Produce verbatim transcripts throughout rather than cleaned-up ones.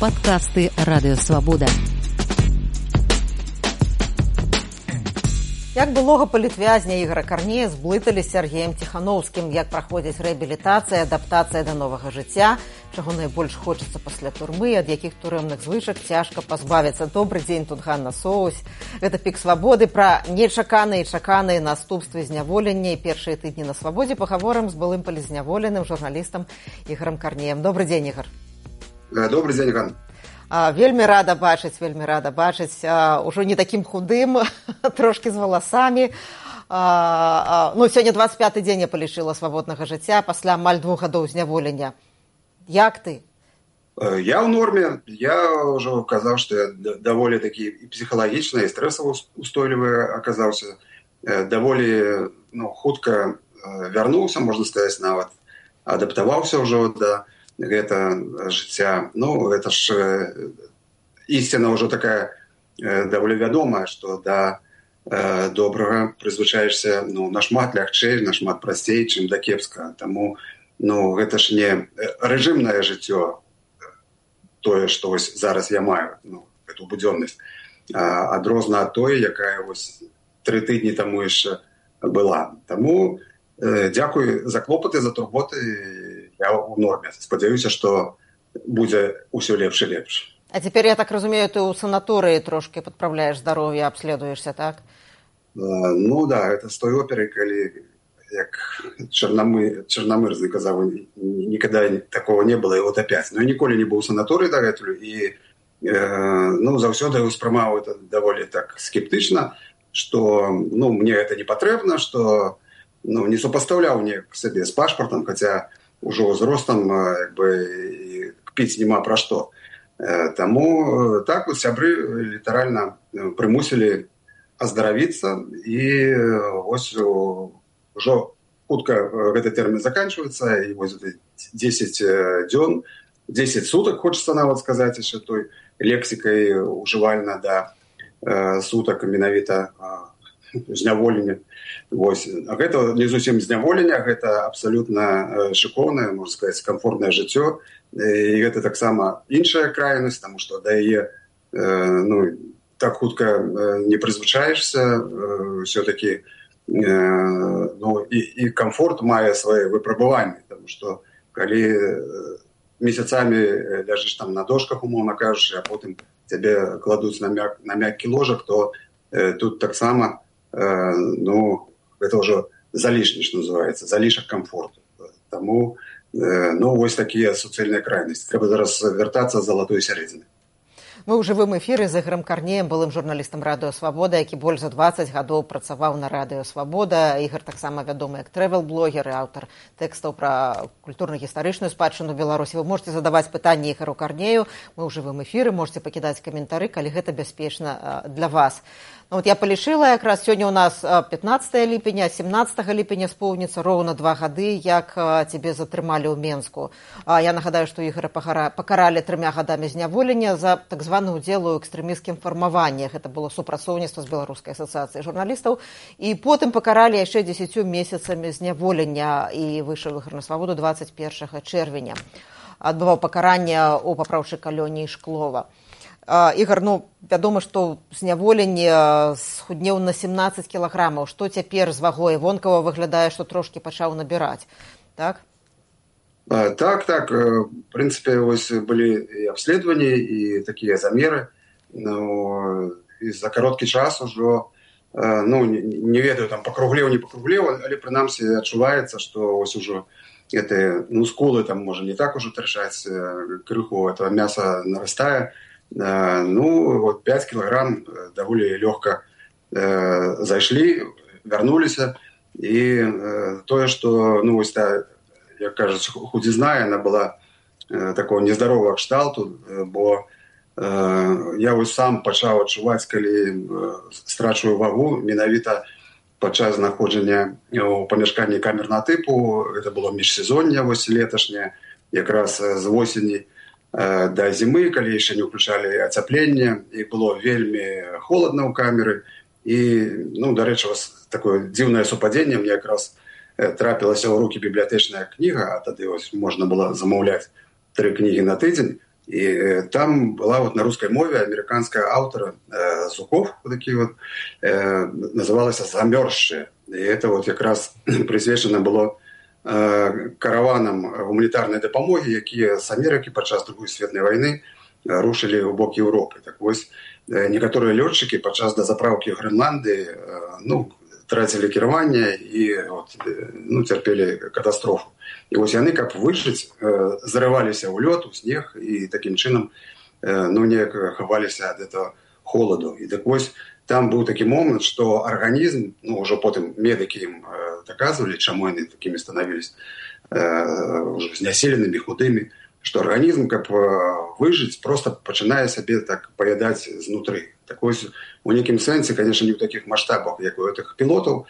Падкасты Радыёвабода. Як былога палітвязня Ігора Карнея зблыталі з Сергеем Ціхановскім, як праходзіць рэабілітацыя, адаптацыя да новага жыцця, чаго найбольш хочацца пасля турмы, ад якіх турэмных звычак цяжка пазбавіцца. Добры дзень, тут Ганна Соусь. Гэта пік свабоды пра нечаканыя і чаканыя наступствы зняволення. І першыя тыдні на свабодзе пагаворым з былым палізняволеным журналістам Ігорам Карнеем. Добры дзень, Ігор. Добрый дзень, Ганна. А, вельмі рада бачыць, вельмі рада бачыць. А, ужо не такім худым, трошкі з валасамі. А, а, ну, сёння дваццаць пяты дзень я палічыла свабоднага жыцця пасля амаль двух гадоў зняволення. Як ты? Я ў норме. Я ўжо казаў, што я даволі такі і псіхалагічна, і стрэсава устойлівы аказаўся. Даволі ну, хутка вярнуўся, можна сказаць, нават адаптаваўся ўжо да гэта жыцця. Ну, гэта ж ісціна ўжо такая даволі вядомая, што да э, добрага прызвычаешся ну, нашмат лягчэй, нашмат прасцей, чым да кепска. Таму ну, гэта ж не рэжымнае жыццё, тое, што вось зараз я маю, ну, эту будзённасць, а адрозна ад тое, якая вось тры тыдні таму яшчэ была. Таму э, дзякуй за клопаты, за турботы. Я ў норме. Спадзяюся, што будзе ўсё лепш і лепш. А цяпер, я так разумею, ты ў санаторыі трошкі падпраўляеш здароўе, абследуешся, так? Uh, ну да, это з той оперы, калі як Чарнамы, Чарнамырзы казаў, нікада такого не было, і от апяць. Но я ніколі не быў у санаторыі дагэтуль, і э, ну, заўсёды ўспрымаў это даволі так скептычна, што ну, мне гэта не патрэбна, што ну, не супастаўляў мне к сабе з пашпартам, хаця ўжо ўзростам як бы, піць няма пра што. Таму так вот сябры літаральна прымусілі аздаравіцца, і вось ужо хутка гэты тэрмін заканчваецца, і вось дзесяць дзён, дзесяць сутак, хочацца нават сказаць, яшчэ той лексікай ужывальна да сутак менавіта зняволення. Вось. А гэта не зусім зняволення, гэта абсалютна шыкоўнае, можна сказаць, камфортнае жыццё. І гэта таксама іншая крайнасць, таму што да яе ну, так хутка не прызвычаешся, ўсё-такі ну, і, і камфорт мае свае выпрабаванні, таму што калі месяцамі ляжыш там на дошках, умоўна кажучы, а потым цябе кладуць на, мяк, на мяккі ложак, то э, тут таксама э, ну, гэта ўжо залішне, што называецца, залішак камфорту. Таму э, ну, вось такія суцэльныя крайнасці. Трэба зараз вяртацца з залатой сярэдзіны. Мы ў жывым эфіры з Ігорам Карнеем, былым журналістам Радыёвабода, які больш за дваццаць гадоў працаваў на Радыёвабода. Ігор таксама вядомы як трэвел-блогер і аўтар тэкстаў пра культурна-гістарычную спадчыну Беларусі. Вы можете задаваць пытанні Ігору Карнею. Мы ў жывым эфіры, можете пакідаць каментары, калі гэта бяспечна для вас. Ну, вот я палічыла, якраз сёння у нас пятнаццатае ліпеня, семнаццатага ліпеня споўніцца роўна два гады, як цябе затрымалі ў Менску. Я нагадаю, што Ігора пакаралі трымя гадамі зняволення за так званы ўдзел у экстрэмісцкім фармаваннях. Гэта было супрацоўніцтва з Беларускай асацыяцыяй журналістаў. І потым пакаралі яшчэ дзесяцю месяцамі зняволення, і выйшаў Ігор на свабоду дваццаць першага чэрвеня. Адбываў пакаранне ў папраўчай калоніі Шклова. Ігор, ну, вядома, што зняволенне схуднеў на семнаццаць кілаграмаў. Што цяпер з вагой? Вонкава выглядае, што трошкі пачаў набіраць, так? А, так, так. В прынцыпе, вось былі і абследаванні, і такія замеры. Ну, і за кароткі час ужо, ну, не, не ведаю, там, пакруглеў, не пакруглеў, але, прынамсі, адчуваецца, што вось ужо гэтыя, ну, скулы там, можа, не так ужо трашаць, крыху этого мяса нарастае. Ну, вот пять килограмм даволі лёгка э, зайшлі, вярнуліся, і э, тое, што, ну, вось та, як кажуць, худзізна, яна была э, такого нездаровага кшталту, э, бо э, я вось сам пачаў адчуваць, калі э, страчваю вагу, менавіта падчас знаходжання ў памяшканні камернага тыпу, гэта было міжсезонне, вось леташняе, якраз з восені да зімы, калі яшчэ не ўключалі ацяпленне, і было вельмі холадна ў камеры. І, ну, дарэчы, вас такое дзіўнае супадзенне, мне якраз трапілася ў рукі бібліятэчная кніга, а тады ось можна было замаўляць тры кнігі на тыдзень, И там была вот на русской мове американская автора э, Зуков, вот такие вот, э, называлась «Замерзшие». И это вот как раз присвячено было э, караванам гуманитарной допомоги, якія з Америки падчас Другой светлай войны рушили ў бок Европы. Так вось, э, некаторыя лётчыкі падчас дазапраўкі ў Грэнландыі э, ну, трацілі кіраванне і от, ну, цярпелі катастрофу. І вось яны, каб выжыць, э, зарываліся ў лёд, у снег і такім чынам э, ну, неяк хаваліся ад этого холаду. І так вось там быў такі момант, што арганізм, ну, ўжо потым медыкі ім э, даказвалі, чаму яны такімі станавіліся э, знясіленымі, худымі, што арганізм, каб э, выжыць, проста пачынае сабе так паядаць знутры. Так вось, у нейкім сэнсе, конечно, не ў такіх маштабах, як у гэтых пілотаў,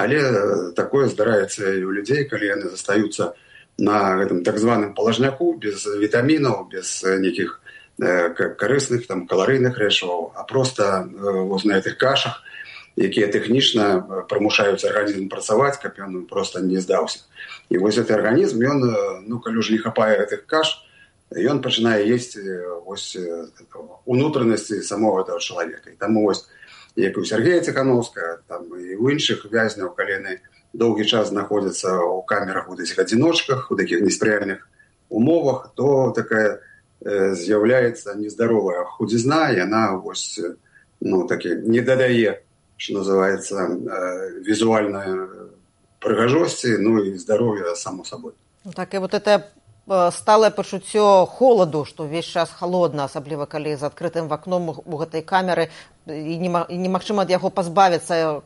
але такое здараецца і ў людзей, калі яны застаюцца на гэтым так званым палажняку, без вітамінаў, без нейкіх э, карысных, там, каларыйных рэчываў, а проста э, вось на гэтых кашах, якія тэхнічна прымушаюць арганізм працаваць, каб ён проста не здаўся. І вось гэты арганізм, ён, ну, калі ўжо не хапае гэтых каш, ён пачынае есці вось унутранасці самого этого чалавека. І таму вось, як і у Сергея Ціхановскага, там і ў іншых вязняў, калі яны доўгі час знаходзяцца ў камерах, у гэтых адзіночках, у такіх неспрыяльных умовах, то такая э, з'яўляецца нездаровая худзізна, і яна вось, ну, такі не дадае, што называецца, э, візуальнай прыгажосці, ну і здароўя само сабой. Так, і вот это сталае пачуццё холаду, што ўвесь час халодна, асабліва калі з адкрытым вакном у гэтай камеры, і немагчыма ад яго пазбавіцца.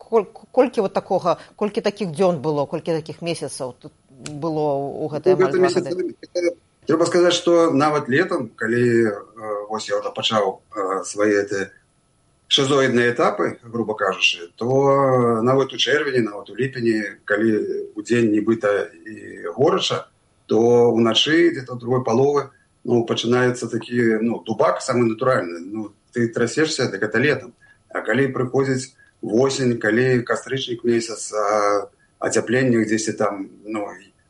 Колькі вот такога, колькі такіх дзён было, колькі такіх месяцаў тут было ў гэтыя амаль два гады? Трэба сказаць, што нават летам, калі вось я пачаў свае эти шизоідныя этапы, грубо кажучы, то нават у чэрвені, нават у ліпені, калі у дзень нібыта і горача, то ўначы, дзе-то другой паловы, ну, пачынаецца такі, ну, дубак самы натуральны. Ну, ты трасешся, так это летом. А калі прыходзіць восень, калі кастрычнік месяц, а ацяпленне дзесьці там, ну,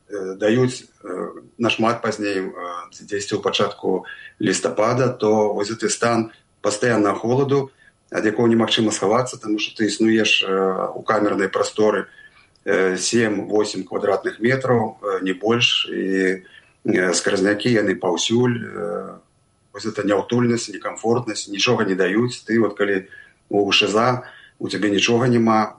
даюць э, нашмат пазней, э, дзесьці ў пачатку лістапада, то вось гэты стан пастаяннага холаду, ад якога немагчыма схавацца, таму што ты існуеш э, у камернай прасторы э, сем-восем квадратных метраў, э, не больш, і э, скразнякі яны паўсюль, э, вось гэта няўтульнасць, некамфортнасць, нічога не даюць. Ты вот калі у шыза, у цябе нічога няма,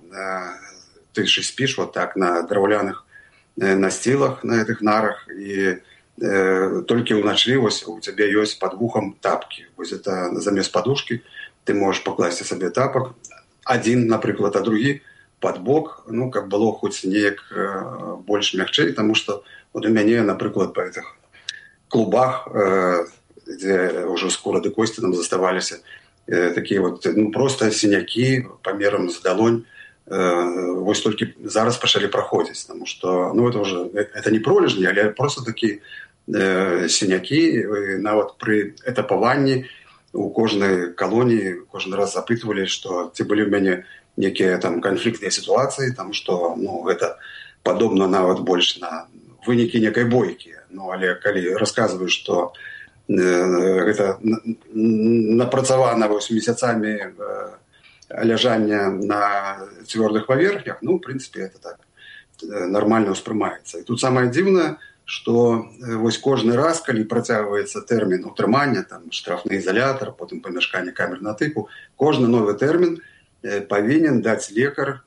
ты ж спіш вот так на драўляных насцілах, на гэтых нарах, і э, толькі ўначы вось у цябе ёсць пад вухам тапкі. Вось это замест падушкі ты можаш пакласці сабе тапак, адзін, напрыклад, а другі пад бок, ну, каб было хоць неяк э, больш мякчэй, таму што вот у мяне, напрыклад, па гэтых клубах, э, дзе ўжо скура ды косці нам заставаліся, такие вот, ну, просто синяки памерам з далонь, э, вось толькі зараз пачалі праходзіць, потому что, ну, это уже, это не пролежні, але просто такие э, синяки, нават пры этапаванні у кожнай калоніі кожны раз запытвалі, што ці былі ў мяне некія там канфліктныя сітуацыі, там што, ну, гэта падобна нават больш на вынікі некай бойкі. Ну, але калі расказваю, што гэта напрацавана вось месяцамі ляжання на цвёрдых паверхнях, ну, в прынцыпе, это так нармальна ўспрымаецца. І тут самае дзіўнае, што вось кожны раз, калі працягваецца тэрмін утрымання, там штрафны ізалятар, потым памяшканне камер на тыпу, кожны новы тэрмін павінен даць лекар,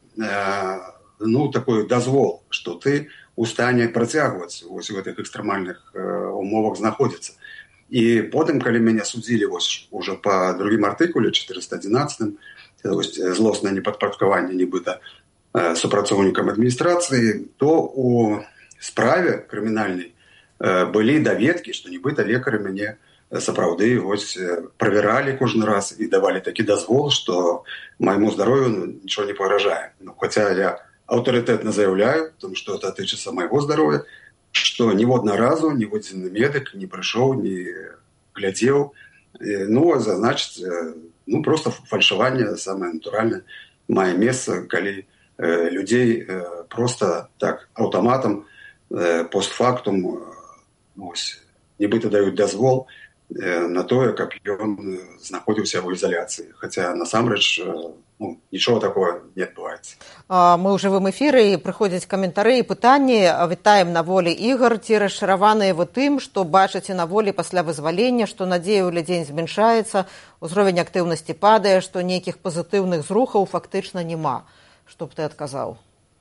ну, такой дазвол, што ты у стане працягваць вось у гэтых экстрэмальных умовах знаходзіцца. І потым, калі мяне судзілі вось уже па другім артыкуле чатырыста адзінаццатым, злоснае непадпарадкаванне нібыта супрацоўнікам адміністрацыі, то у справе крымінальнай былі даведкі, што нібыта лекары мяне сапраўды вось правяралі кожны раз і давалі такі дазвол, што майму здароўю нічого не пагражае. Ну, хаця я аўтарытэтна заяўляю, тому што это тычыцца майго здароўя, што ніводна разу ніводзін медык не прыйшоў, не глядзеў. Ну, значыць, ну, просто фальшаванне самае натуральнае мае месца, калі э, людзей э, просто так аўтаматам э, постфактум э, ось, нібыта даюць дазвол на тое, каб ён знаходзіўся ў ізаляцыі. Хаця насамрэч ну, нічого такого не адбываецца. Мы ў жывым эфіры, і прыходзяць каментары і пытанні. Вітаем на волі Ігор. Ці расчараваныя вы тым, што бачыце на волі пасля вызвалення, што надзея ў людзей змяншаецца, узровень актыўнасці падае, што нейкіх пазітыўных зрухаў фактычна няма. Што б ты адказаў?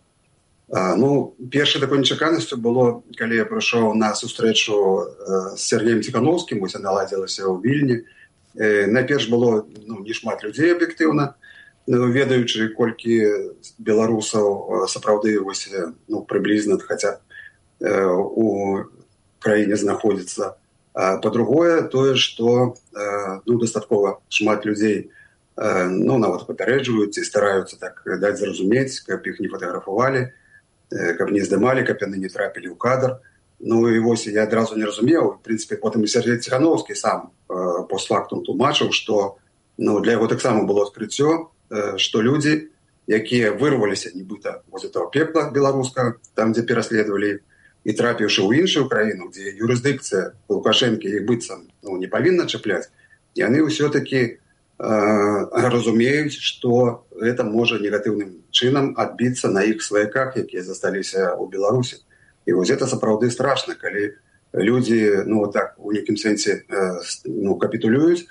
А, ну, першай такой нечаканасцю было, калі я прыйшоў на сустрэчу з Сергеем Ціхановскім, вось яна ладзілася ў Вільні. Э, найперш было ну, не шмат людзей аб'ектыўна, ведаючы, колькі беларусаў сапраўды вось, ну, прыблізна, хаця э, у краіне знаходзіцца. А па-другое, тое, што э, ну, дастаткова шмат людзей э, ну, нават папярэджваюць і стараюцца так даць зразумець, каб іх не фатаграфавалі, каб не здымалі, каб яны не трапілі ў кадр. Ну і вось я адразу не разумеў. В прынцыпе, потым і Сергей Ціхановскі сам э, постфактум тлумачыў, што ну, для яго таксама было адкрыццё, э, што людзі, якія вырваліся нібыта з этого пекла беларускага, там, дзе пераследавалі, і трапіўшы ў іншую краіну, дзе юрысдыкцыя Лукашэнкі іх быццам ну, не павінна чапляць, яны ўсё-такі разумеюць, што гэта можа негатыўным чынам адбіцца на іх сваяках, якія засталіся ў Беларусі. І вось гэта сапраўды страшна, калі людзі ну, так, у нейкім сэнсе ну, капітулююць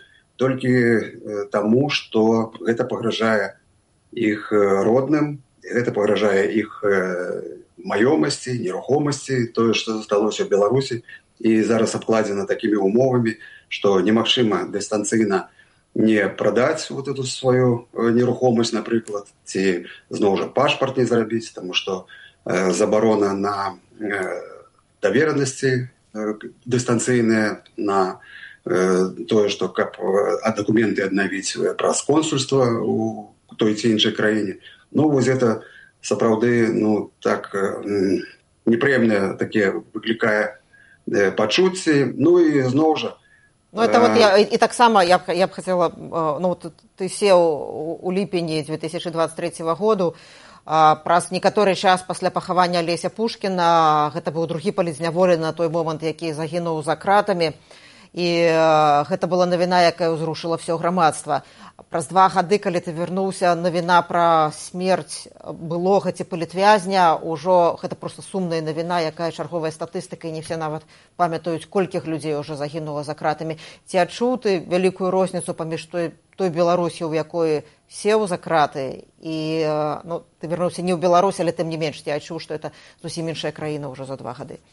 толькі таму, што гэта пагражае іх родным, гэта пагражае іх маёмасці, нерухомасці, тое, што засталося ў Беларусі, і зараз абкладзена такімі умовамі, што немагчыма дыстанцыйна не прадаць вот эту сваю нерухомасць, напрыклад, ці зноў жа пашпарт не зрабіць, таму што э, забарона на э, даверанасці э, дыстанцыйныя, на э, тое, што каб а дакументы аднавіць праз консульства у той ці іншай краіне. Ну, вось гэта сапраўды ну, так э, непрыемныя такія выклікае э, пачуцці. Ну і зноў жа, Ну, это вот я, и так само я, я бы хотела, ну, ты, ты сел у ліпені две тысячи двадцать третьего году, праз некаторы час пасля пахавання Алеся Пушкіна, гэта быў другі палізняволены на той момант, які загінуў за кратамі, і гэта была навіна, якая ўзрушыла ўсё грамадства. Праз два гады, калі ты вярнуўся, навіна пра смерць былога ці палітвязня, ужо гэта проста сумная навіна, якая чарговая статыстыка, і не все нават памятаюць, колькіх людзей уже загінула за кратамі. Ці адчуў ты вялікую розніцу паміж той, той Беларусі, у якой сеў за краты, і ну, ты вярнуўся не ў Беларусь, але тым не менш, ты адчуў, што это зусім іншая краіна ўжо за два гады.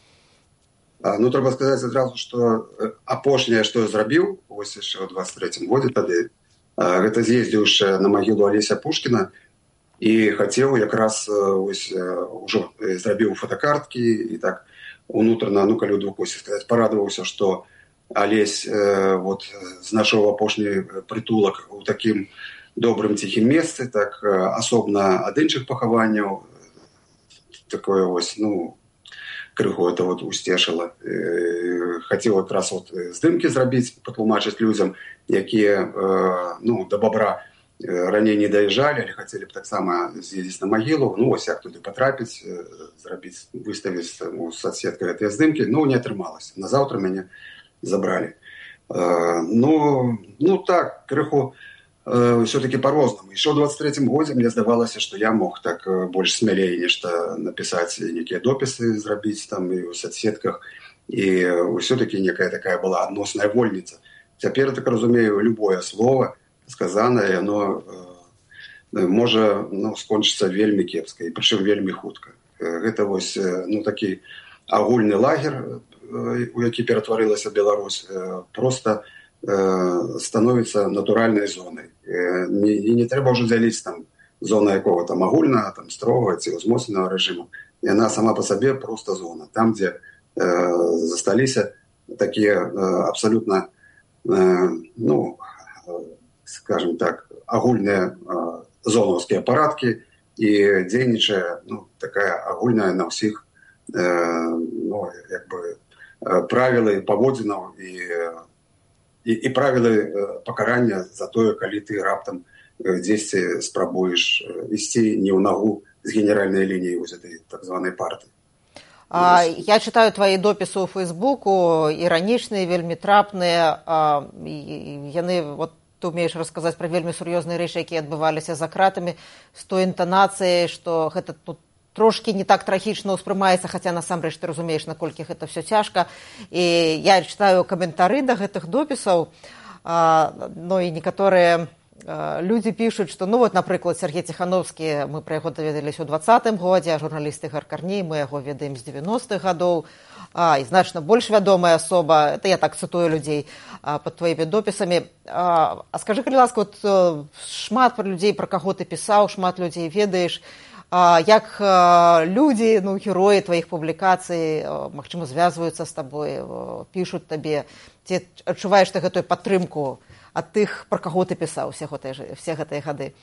Ну, трэба сказаць адразу, што апошняе, што я зрабіў, вось яшчэ ў двадцать третьем годзе тады, гэта з'ездзіўшы на магілу Алеся Пушкіна і хацеў якраз ось, ўжо зрабіў фотокарткі і так унутрана, ну, калі ўдвух сказаць, парадаваўся, што Алесь вот, знайшоў апошні прытулак у такім добрым ціхім месцы, так асобна ад іншых пахаванняў, такое вось, ну, крыху это вот усцешыла. Хацеў якраз вот здымкі зрабіць, патлумачыць людзям, якія ну, да бабра раней не даязджалі, але хацелі б таксама з'ездзіць на магілу, ну вось як туды патрапіць, зрабіць, выставіць у соцсетках гэтыя здымкі, ну не атрымалася. Назаўтра мяне забралі. Ну, ну так, крыху все-таки по-рознаму. Еще ў двадцать третьем годзе мне здавалася, што я мог так больш смялей нешта напісаць, некія допісы зрабіць там і ў соцсетках, і все-таки некая такая была адносная вольніца. Цяпер, так разумею, любое слово сказанае, оно э, можа ну, скончыцца вельмі кепска, і прычым вельмі хутка. Гэта вось ну, такі агульны лагер, у які ператварылася Беларусь, просто становіцца натуральнай зонай. Не, не трэба ўжо дзяліць там зона якого там агульнага, там строгага ці ўзмоцненага рэжыму. Яна сама па сабе проста зона. Там, дзе э, засталіся такія э, абсалютна э, ну, скажем так, агульныя э, зонаўскія парадкі і дзейнічае ну, такая агульная на ўсіх э, ну, як бы правілы паводзінаў і І, і правілы пакарання за тое, калі ты раптам дзесьці спрабуеш ісці не ў нагу з генеральнай лініі вось этой так званай партыі. А, я читаю твои дописы ў Фейсбуку, іранічныя, вельмі трапныя, а, і яны, вот, ты умееш расказаць пра вельмі сур'ёзныя рэчы, якія адбываліся за кратамі, з той інтанацыяй, што гэта тут трошкі не так трагічна ўспрымаецца, хаця насамрэч ты разумееш, наколькі гэта все цяжка. І я читаю каментары да гэтых допісаў, а, ну і некаторыя людзі пішуць, што, ну вот, напрыклад, Сергей Ціхановскі, мы пра яго даведаліся ў двадцатым годзе, а журналіст Ігар Карней, мы яго ведаем з дзевяностых гадоў, а, і значна больш вядомая асоба, это я так цытую людзей а, пад твоімі допісамі. А, а скажы, калі ласка, вот, шмат пра людзей, пра каго ты пісаў, шмат людзей ведаеш, а, як а, людзі, ну, героі тваіх публікацый, а, магчыма, звязваюцца з табой, а, пішуць табе, ці адчуваеш ты гэтую падтрымку ад тых, пра каго ты пісаў все гэтыя гады?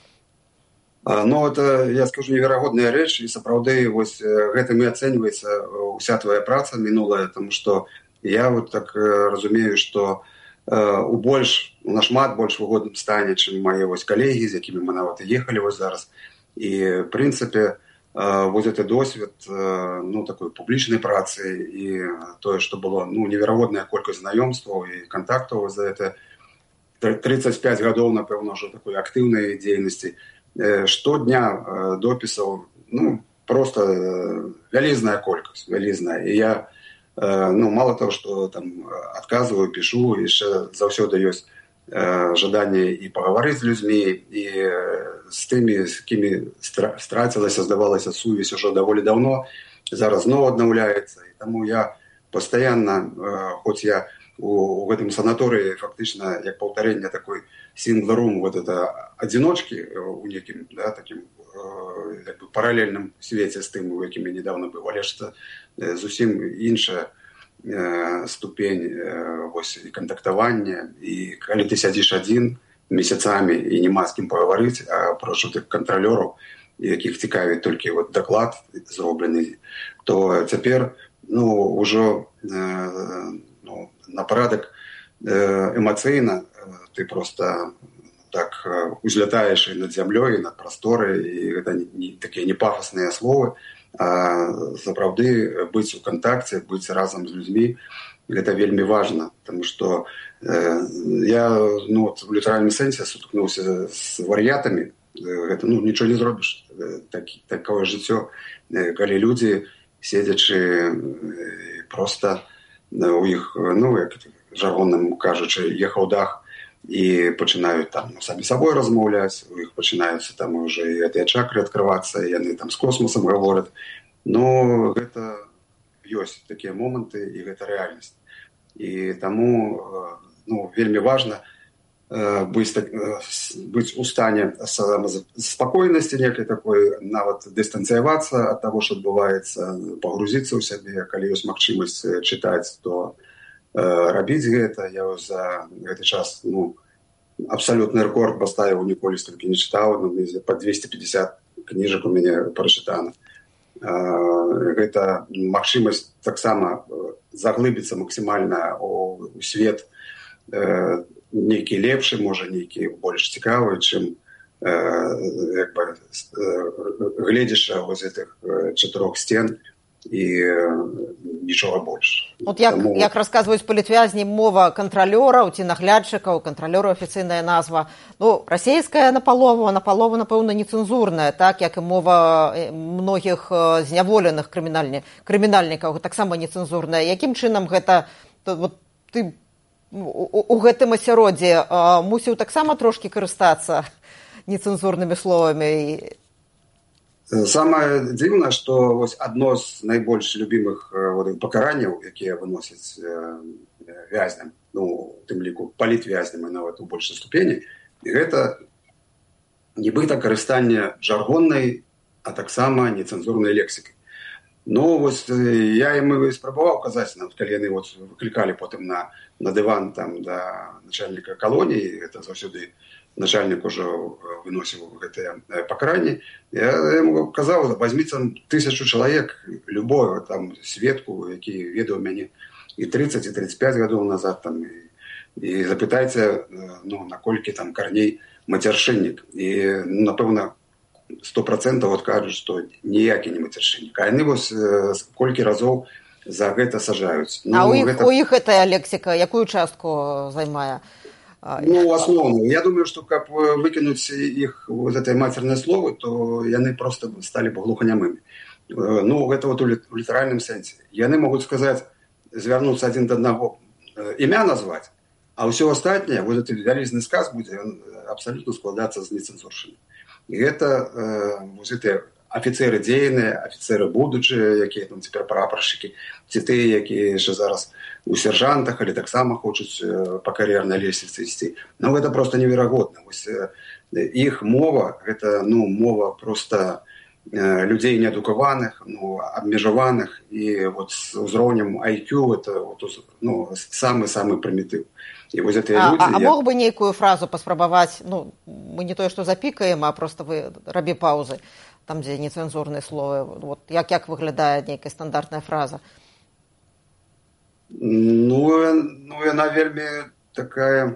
Ну, это, я скажу, неверагодная рэч, і сапраўды вось гэтым і ацэньваецца ўся твая праца мінулая, тому што я вот так разумею, што у больш, у нашмат больш выгодным стане, чым мае вось калегі, з якімі мы нават і ехалі вось зараз. І, в прынцыпе, вось гэты досвед, ну, такой публічнай працы і тое, што было, ну, неверагодная колькасць знаёмстваў і контактаў за гэта, тридцать пять гадоў, напэўна, ўжо такой актыўнай дзейнасці. Штодня допісаў, ну, просто вялізная колькасць, вялізная. І я, ну, мало того, што там адказваю, пішу, яшчэ заўсёды ёсць жаданне і пагаварыць з людзьмі, і з тымі, з кімі страцілася, здавалася, сувязь ужо даволі даўно, зараз зноў аднаўляецца. І таму я пастаянна, хоць я у гэтым санаторыі фактычна як паўтарэнне такой сінгларум, вот это адзіночкі у некім, да, такім як бы паралельным свеце з тым, у якім я недавно быў, але ж зусім іншая ступень вось і кантактавання, і калі ты сядзіш адзін месяцамі і няма з кім пагаварыць, а прошу тых кантралёраў, якіх цікавіць толькі вот даклад зроблены, то цяпер, ну, ужо ну, на парадак эмацыйна ты просто так узлятаеш і над зямлёй, і над прасторай, і гэта не такія не пафасныя словы, а сапраўды быць у кантакце, быць разам з людзьмі, гэта вельмі важна, таму што э, я, ну, в літаральным сэнсе сутыкнуўся з вар'ятамі, гэта, ну, нічого не зробіш, так, такое жыццё, калі людзі, седзячы просто у іх, ну, як жаргонным кажучы, ехаў дах, і пачынаюць там, ну, самі сабой размаўляць, у іх пачынаюцца там уже і гэтыя чакры адкрывацца, яны там з космосам гавораць. Но гэта ёсць такія моманты, і гэта рэальнасць. І таму, ну, вельмі важна быць, быць у стане спакойнасці некай такой, нават дыстанцыявацца ад таго, што адбываецца, пагрузіцца ў сябе, калі ёсць магчымасць чытаць, то рабіць гэта. Я за гэты час, ну, абсалютны рэкорд паставіў, ніколі столькі не чытаў, ну, па двести пятьдесят кніжак у мяне прачытана. Гэта магчымасць таксама заглыбіцца максімальна у свет нейкі лепшы, можа, нейкі больш цікавы, чым як бы гледзячы вось гэтых чатырох сцен і нічога больш. От як, Таму... як расказваюць палітвязні, мова кантралёраў ці наглядчыкаў, кантралёраў афіцыйная назва, ну, расейская напалову, а напалову, напэўна, нецэнзурная, так, як і мова многіх зняволеных крымінальнікаў, таксама нецэнзурная. Якім чынам гэта, то, вот, ты у, у гэтым асяроддзі мусіў таксама трошкі карыстацца нецэнзурнымі словамі? Самае дзіўнае, што вось адно з найбольш любімых вот, пакаранняў, якія выносяць вязням, ну, у тым ліку палітвязням і нават у большай ступені, гэта нібыта карыстанне жаргоннай, а таксама нецэнзурнай лексікай. Ну, вось я ім спрабаваў казаць, нават калі яны вот выклікалі потым на, на дыван там да начальніка калоніі, гэта заўсёды начальник ужо выносіў гэтыя пакаранні, я яму казаў, возьміце тысячу чалавек, любого там сведку, які ведаў мяне і тридцать, і тридцать пять гадоў назад, там, і, і запытайце, ну, наколькі там Карней мацяршыннік. І, ну, напэўна, сто процентаў вот кажуць, што ніякі не мацяршынік. А яны вось колькі разоў за гэта сажаюць. Ну, а у іх, гэта... у іх гэтая лексіка якую частку займае? Ну, асноўную. Я думаю, што каб выкінуць іх вот этой мацерныя словы, то яны проста сталі б глуханямымі. Ну, гэта вот у літаральным сэнсе. Яны могуць сказаць, звярнуцца адзін да аднаго, імя назваць, а ўсё астатняе, вот гэты вялізны сказ будзе, ён абсалютна складацца з нецэнзуршчыны. І гэта вот гэтыя афіцеры дзейныя, афіцеры будучыя, якія там цяпер прапаршчыкі, ці тыя, якія яшчэ зараз у сержантах, але таксама хочуць па кар'ернай лесвіцы ісці. Ну, гэта проста неверагодна. Вось іх мова, гэта, ну, мова проста людзей неадукаваных, ну, абмежаваных, і вот з узроўнем ай кью это вот, ну, самы-самы прымітыў. І вось гэтыя а, людзі... А, а я... мог бы нейкую фразу паспрабаваць, ну, мы не тое, што запікаем, а проста вы рабі паўзы, там, дзе нецэнзурныя словы. Вот, як, як выглядае нейкая стандартная фраза? Ну, ну, яна вельмі такая...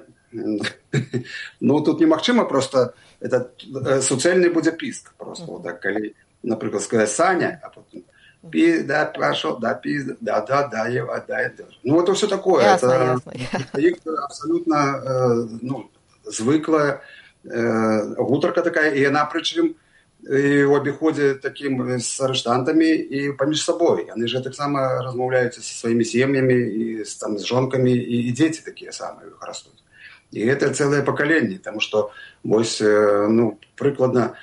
Ну, тут немагчыма проста... Это суцэльны будзе піск проста. Вот так, калі, напрыклад, сказаць Саня, а потом пі, да, пашол, да, пі, да, да, да, ева, да, да. Ну, это все такое. Ясно, это, ясно. это абсолютно, э, ну, звыклая э, гутарка такая, і яна, прычым, і ў абіходзе такім з арыштантамі і паміж сабой. Яны ж таксама размаўляюць са сваімі сем'ямі і там, з жонкамі, і, і дзеці такія самыя растуць. І гэта цэлае пакаленне, таму што вось, ну, прыкладна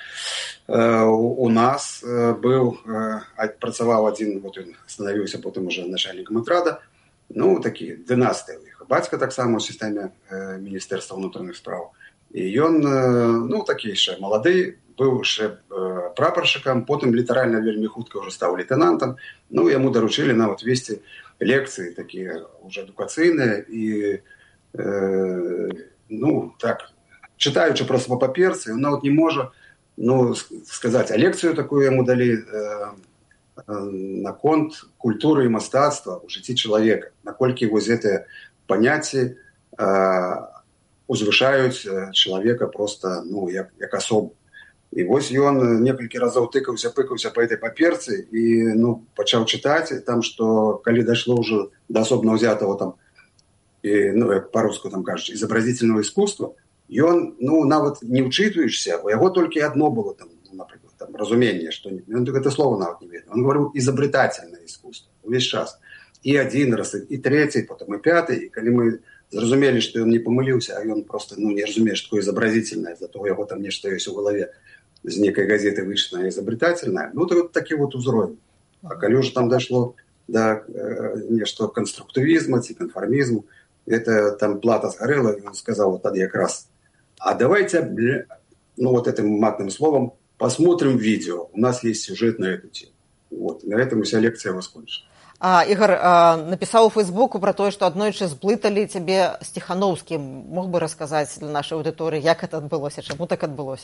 у нас быў, працаваў адзін, вот ён станавіўся потым уже начальнікам атрада, ну, такі дынастыя у іх. Бацька таксама ў сістэме Міністэрства ўнутраных спраў. І ён, ну, такі яшчэ малады, быў яшчэ прапаршчыкам, потым літаральна вельмі хутка ўжо стаў лейтэнантам. Ну, яму даручылі нават весці лекцыі такія ўжо адукацыйныя і Э, ну, так, читаючи просто по паперцы, он нават не можа, ну, сказаць, а лекцыю такую яму далі э, э, наконт культуры і мастацтва ў жыцці чалавека, наколькі вось гэтыя паняцці э, узвышаюць чалавека проста, ну, як, як асобу. І вось ён некалькі разоў тыкаўся, пыкаўся па этой паперцы і, ну, пачаў чытаць, там, што калі дайшло ўжо да асобна ўзятого там і, ну, як па-руску там кажуць, изобразительного искусства, ён, ну, нават не ўчытваешся, у яго толькі адно было там, ну, напрыклад, там, разуменне, што ён гэта слова нават не ведаў. Он говорил изобретательное искусство увесь час. І адзін раз, і трэці, потым і пяты, і калі мы зразумелі, што ён не памыліўся, а ён просто, ну, не разумее, што такое изобразительное, за того яго там нешта ёсць у галаве з нейкай газеты вычытанае изобретательное, ну, то вот такі вот узровень. А калі ўжо там дайшло да э, нешта конструктывізма ці конформізму, это там плата сгорела, и он сказал вот тогда как раз, а давайте, ну, вот этим матным словом, посмотрим видео. У нас есть сюжет на эту тему. Вот, на этом вся лекция вас кончится. А, Ігор а, написал у Фейсбуку про то, что аднойчы зблыталі тебе з Тихановским. Мог бы рассказать для нашей аудитории, як это адбылося, чему так адбылося?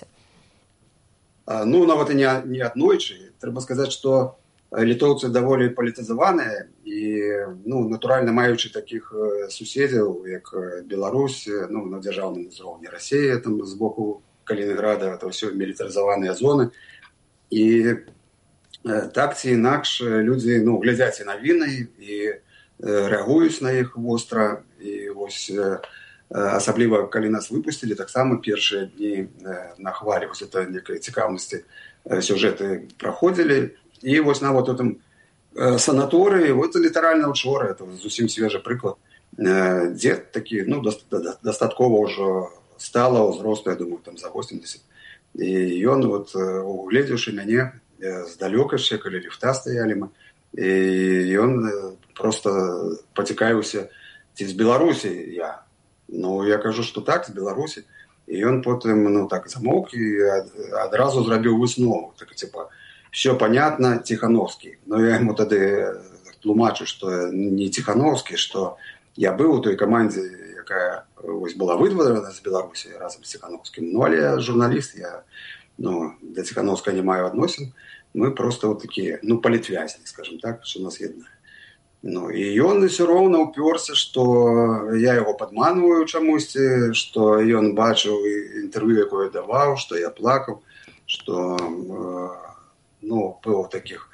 А, ну, нават і не, не аднойчы. Трэба сказаць, што літоўцы даволі палітызаваныя і, ну, натуральна маючы такіх суседзяў, як Беларусь, ну, на дзяржаўным узроўні, Расія там з боку Калінінграда, это ўсё мілітарызаваныя зоны. І так ці інакш людзі, ну, глядзяць і навіны і рэагуюць на іх востра. І вось асабліва калі нас выпусцілі, таксама першыя дні на хвалі вось это некай цікаўнасці сюжэты праходзілі. І вось нават у тым санаторыі, вот літаральна учора, это зусім свежы прыклад, дзед такі, ну, дастаткова ўжо стала ўзросту, я думаю, там за восемьдесят. І ён, вот, угледзеўшы мяне здалёка яшчэ, калі ліфта стаялі мы, і ён проста пацікавіўся, ці з Беларусі я. Ну, я кажу, што так, з Беларусі. І ён потым, ну, так замоўк і адразу зрабіў выснову, так, типа, все понятно, Тихановский. Но я ему тогда тлумачу, что не Тихановский, что я был у той команде, якая была выдворена з Беларусі разом з Тихановским. Ну, але я журналист, я, ну, до Тихановского не маю адносін. Мы просто вот такие, ну, палітвязні, скажем так, что нас єднає. Ну, і ён все роўна ўпёрся, што я яго падманваю чамусьці, што ён бачыў інтэрв'ю, якое даваў, што я плакаў. что ну, было таких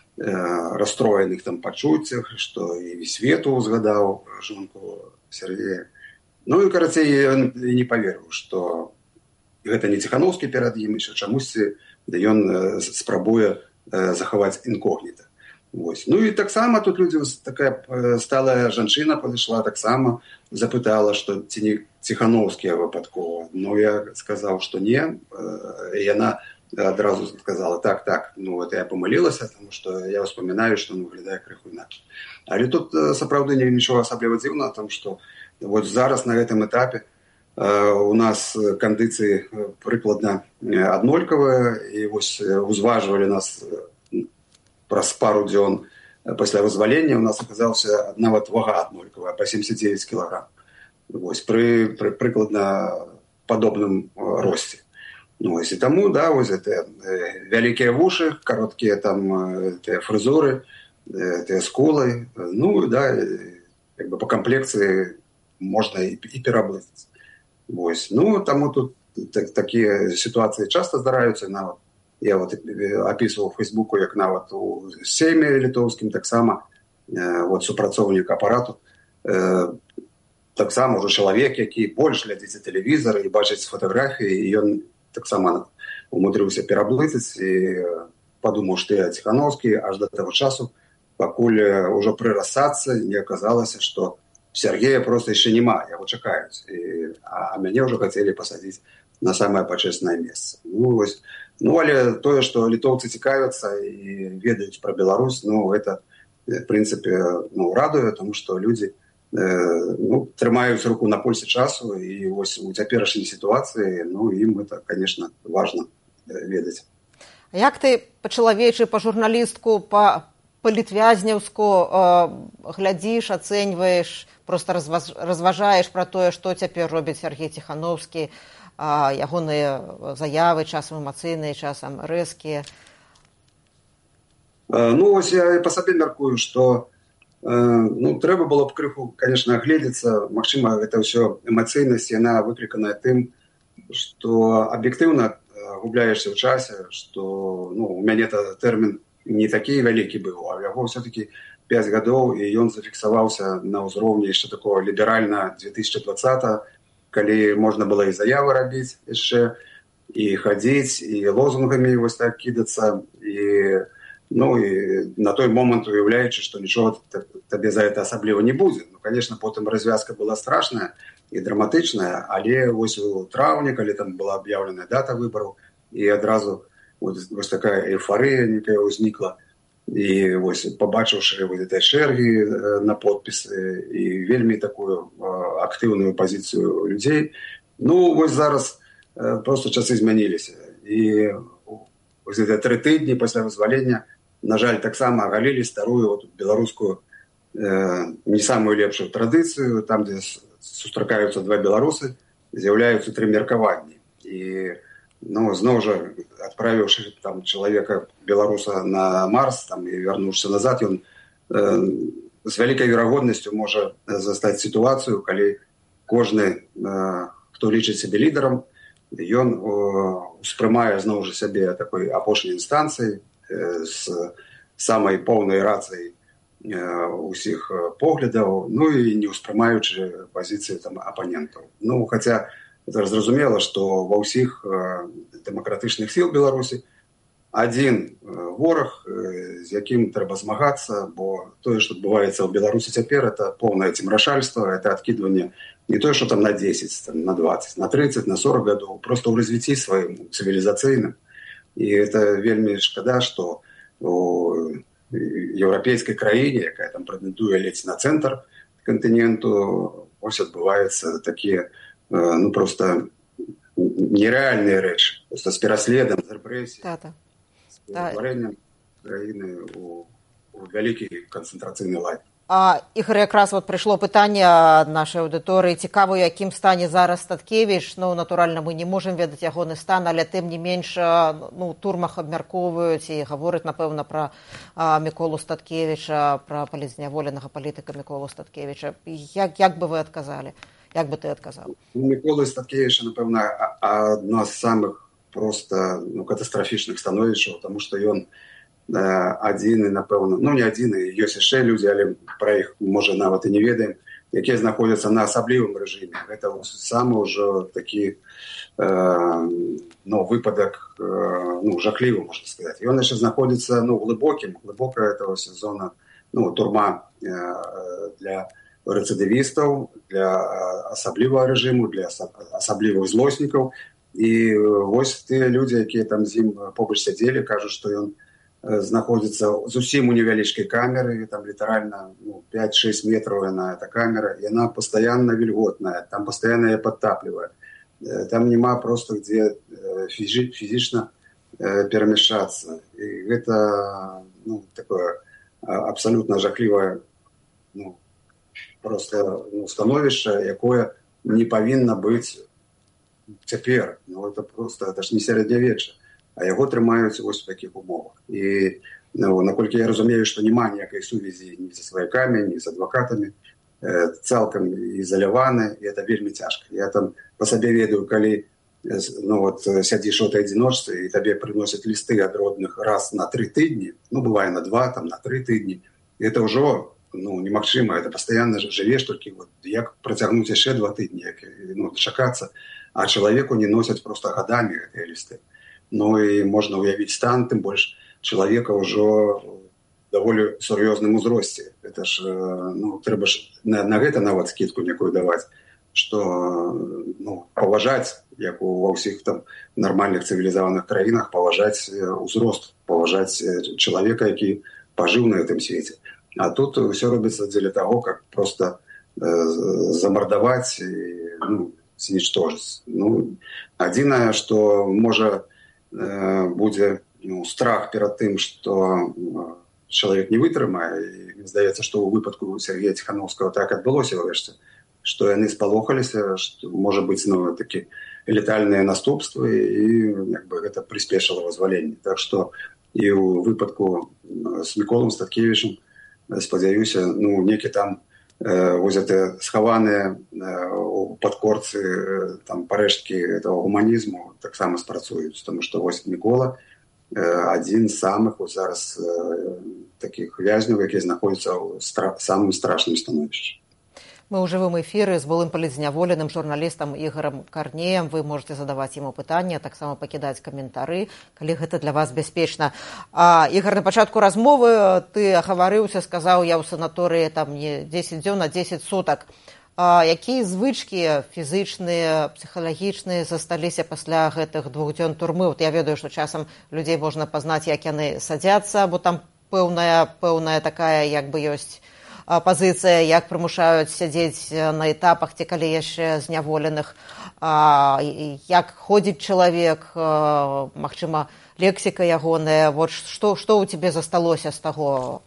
расстроеных там пачуццях, што і свету узгадаў жонку Сергея. Ну і карацей ён не паверыў, што гэта не Ціхановскі перад ім, що чамусьці ён спрабуе захаваць інкогніта. Вось. Ну і таксама тут людзі, такая сталая жанчына падышла, таксама запытала, што ці не Ціхановскія выпадкова. Ну я сказаў, што не. І яна адразу сказала, так, так, ну вот я памылілася, тому што я ўспамінаю, што ну, выглядае крыху інакш. Але тут сапраўды нічого асабліва дзіўнага, тому што вот зараз на гэтым этапе у нас кандыцыі прыкладна аднолькавыя, і вось узважвалі нас праз пару дзён пасля вызвалення, у нас аказаўся нават вага аднолькавая, па семьдесят девять кілаграм. Вось, пры, пры прыкладна падобным росце. Ну, вось, і таму, да, вось гэтыя вялікія вушы, кароткія там тыя фрызуры, тыя скулы, ну, да, як бы па камплекцыі можна і, і пераблызіць. Вось. Ну, таму тут так, такія сітуацыі часта здараюцца. Нават я вот апісваў у Фейсбуку, як нават у сейме літоўскім таксама вот супрацоўнік апарату, э, таксама ўжо чалавек, які больш глядзіць тэлевізор і бачыць фатаграфіі, і ён таксама умудрыўся пераблызіць і падумаў, што я Ціхановскі, аж да таго часу, пакуль ужо пры рассадцы не аказалася, што Сергея просто яшчэ няма, яго чакаюць. І, а, а мяне ўжо хацелі пасадзіць на самае пачэснае месца. Ну, вось. Ну, але тое, што літоўцы цікавяцца і ведаюць пра Беларусь, ну, гэта, в прынцыпе, ну, радуе, тому што людзі ну, трымаюць руку на пульсе часу, і вось у цяперашняй сітуацыі, ну, ім гэта, конечно, важна ведаць. Як ты па-чалавечы, па-журналістку, па-літвязняўску э, глядзіш, ацэньваеш, проста разваж, разважаеш пра тое, што цяпер робіць Сергей Ціхановскі, э, ягоныя заявы, часам эмацыйныя, часам рэзкія? Э, ну, ось я па сабе мяркую, што ну, трэба было б крыху, конечно, агледзецца. Магчыма, гэта ўсё эмацыйнасць, яна выкліканая тым, што аб'ектыўна губляешся ў часе, што ну, у мяне тэрмін не такі вялікі быў, а яго ўсё-такі пяць гадоў, і ён зафіксаваўся на ўзроўні яшчэ такого ліберальна две тысячи двадцатого, калі можна было і заявы рабіць яшчэ, і хадзіць, і лозунгамі вось так кідацца, і ну, і на той момант уяўляючы, што нічого табе за гэта асабліва не будзе. Ну, конечно, потым развязка была страшная і драматычная, але вось у траўні, калі там была аб'яўленая дата выбараў, і адразу вось, вось такая эйфарыя некая ўзнікла, і вось пабачыўшы вось гэтыя шэргі на подпісы і вельмі такую актыўную пазіцыю людзей, ну, вось зараз просто часы змяніліся. І вось гэтыя тры тыдні пасля вызвалення, на жаль, таксама агалілі старую вот, беларускую э, не самую лепшую традыцыю, там, дзе сустракаюцца два беларусы, з'яўляюцца тры меркаванні. І ну, зноў жа, адправіўшы там чалавека беларуса на Марс там, і вярнуўшыся назад, ён э, з вялікай верагоднасцю можа застаць сітуацыю, калі кожны, э, хто лічыць сябе лідарам, ён э, успрымае зноў жа сябе такой апошняй інстанцыі, з самай поўнай рацыяй усіх поглядаў, ну і не ўспрымаючы пазіцыі там апанентаў. Ну, хаця зразумела, што ва ўсіх дэмакратычных сіл Беларусі адзін вораг, з якім трэба змагацца, бо тое, што адбываецца ў Беларусі цяпер, это поўнае цемрашальства, это адкідванне не тое, што там на дзесяць, там, на дваццаць, на трыццаць, на сорок гадоў, проста ў развіцці сваім цывілізацыйным. І это вельмі шкада, што у еўрапейскай краіне, якая там прэтэндуе ледзь на цэнтр кантыненту, ось адбываюцца такія, ну, просто нерэальныя рэчы. Просто з пераследам, з рэпрэсіяй, з ператварэннем краіны у, у вялікі канцэнтрацыйны лагер. А, Ігор, якраз от прыйшло пытанне ад нашай аўдыторыі. Цікава, у якім стане зараз Статкевіч. Ну, натуральна, мы не можам ведаць ягоны стан, але тым не менш, ну, турмах абмяркоўваюць і гавораць, напэўна, пра а, Міколу Статкевіча, пра палітзняволенага палітыка Міколу Статкевіча. Як, як бы вы адказалі? Як бы ты адказаў? Мікола Статкевіча, напэўна, адно з самых просто ну, катастрафічных становішчаў, тому што ён адзін і, напэўна, ну не адзін, і ёсць яшчэ людзі, але пра іх, можа, нават і не ведаем, якія знаходзяцца на асаблівым рэжыме. Гэта самы ўжо такі э, ну, выпадак э, ну, жахлівы, можна сказаць. Ён яшчэ знаходзіцца ну, глыбокім, глыбокая этого сезона, ну, турма э, для рэцыдывістаў, для асаблівага рэжыму, для асаблівых злоснікаў. І вось тыя людзі, якія там з ім побач сядзелі, кажуць, што ён знаходзіцца зусім у невялічкай камеры, там літаральна ну, пяць-шэсць метраў яна, эта камера, яна пастаянна вільготная, там пастаянна яе падтаплівае. Там няма проста дзе фізі, фізічна перамяшчацца. І гэта ну, такое абсалютна жахлівае ну, просто ну, становішча, якое не павінна быць цяпер. Ну, это просто, это ж не сярэднявечча. А яго трымаюць вось у такіх умовах. І ну, наколькі я разумею, што няма ніякай сувязі ні са сваякамі, ні з адвакатамі, э, цалкам ізаляваны, і это вельмі цяжка. Я там па сабе ведаю, калі ну, вот, сядзіш у этой адзіночцы, і табе прыносяць лісты ад родных раз на тры тыдні, ну, бывае на два, там, на тры тыдні, і это ўжо ну, немагчыма, это пастаянна жывеш толькі, вот, як працягнуць яшчэ два тыдні, як, ну, дачакацца, а чалавеку не носяць проста гадамі гэтыя лісты. Ну і можна уявіць стан, тым больш чалавека ўжо даволі сур'ёзным узросце. Это ж, ну, трэба ж на, на гэта нават скідку некую даваць, што ну, паважаць, як у, ва ўсіх там нармальных цывілізаваных краінах, паважаць узрост, паважаць чалавека, які пажыў на гэтым свеце. А тут ўсё робіцца дзеля таго, как проста э, замардаваць і ну, знічтожыць. Ну, адзінае, што можа будзе ну, страх перад тым, што чалавек не вытрымае. І мне здаецца, што ў выпадку Сергея Ціхановскага так адбылося ўрэшце, што яны спалохаліся, што можа быць ну, такі летальныя наступствы і як бы, гэта прыспешыла вызваленне. Так што і ў выпадку з Міколам Статкевічам, спадзяюся, ну, некі там э, вось гэта схаваныя э, у падкорцы э, там парэшткі этого гуманізму таксама спрацуюць, тому што вось Мікола э, адзін з самых вот зараз э, такіх вязняў, якія знаходзяцца ў стра- самым страшным становішчы. Мы ў жывым эфіры з былым палітзняволеным журналістам Ігорам Карнеем. Вы можете задаваць яму пытанні, а таксама пакідаць каментары, калі гэта для вас бяспечна. А, Ігор, на пачатку размовы ты агаварыўся, сказаў, я ў санаторыі там не дзесяць дзён, а дзесяць сутак. А, якія звычкі фізычныя, псіхалагічныя засталіся пасля гэтых двух дзён турмы? Вот я ведаю, што часам людзей можна пазнаць, як яны садзяцца, бо там пэўная, пэўная такая, як бы ёсць пазіцыя, як прымушаюць сядзець на этапах, ці калі яшчэ зняволеных, як ходзіць чалавек, магчыма, лексіка ягоная. Вот што, што ў цябе засталося з таго?